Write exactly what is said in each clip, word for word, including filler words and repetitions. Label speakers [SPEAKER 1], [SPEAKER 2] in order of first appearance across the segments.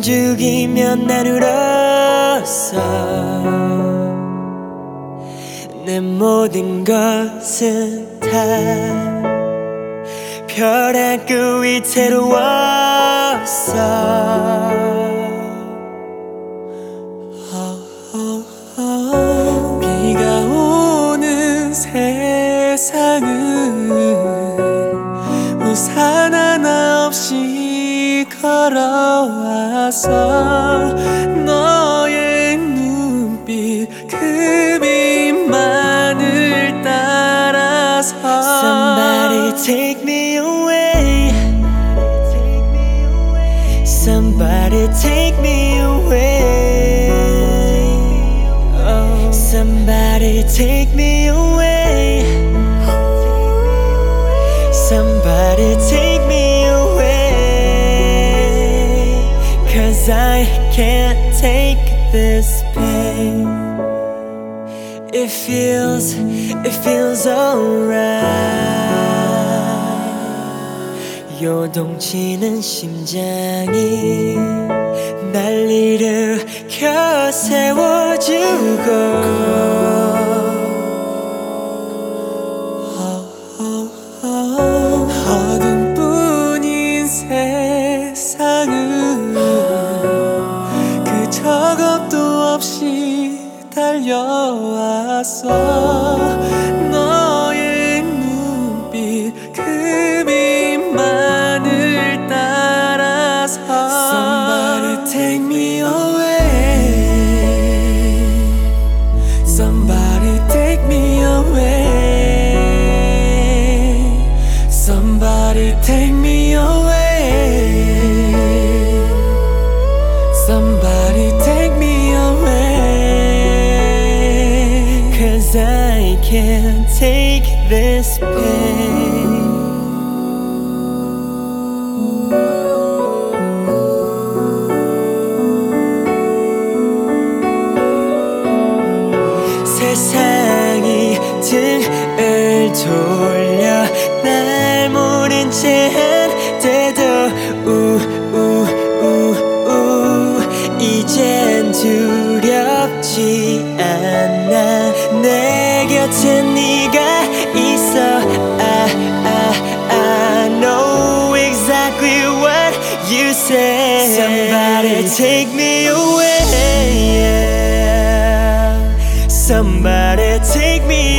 [SPEAKER 1] 죽이면 난 울었어. 내 모든 것은 다 벼랑 끝 위태로웠어. 비가 오는 세상은 우산 하나 없이 걸어와서 너의 눈빛 그 빛만을 따라서 Somebody take me away. Somebody take me away. Oh, somebody take me away. Somebody take me away. 'Cause I can't take this pain. It feels, it feels alright. 요동치는 심장이 날 일으켜 세워주고 어둠뿐인 세상은 그 적업도 없이 달려왔어. 너의 눈빛 그 빛만을 따라서 Somebody take me away. Somebody take me away. Somebody take me away. Somebody take me away. 'Cause I can't take this pain. 세상이 등을 돌려 날 모른 채 한데도 우우우우 이젠 두렵지 않아. 내 곁에 네가 있어. I, I, I know exactly what you say. Somebody take me away. Somebody take me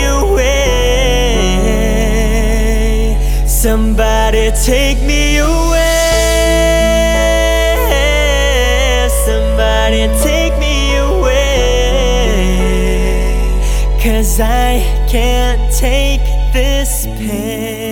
[SPEAKER 1] away. Somebody take me away. Somebody take me away. 'Cause I can't take this pain.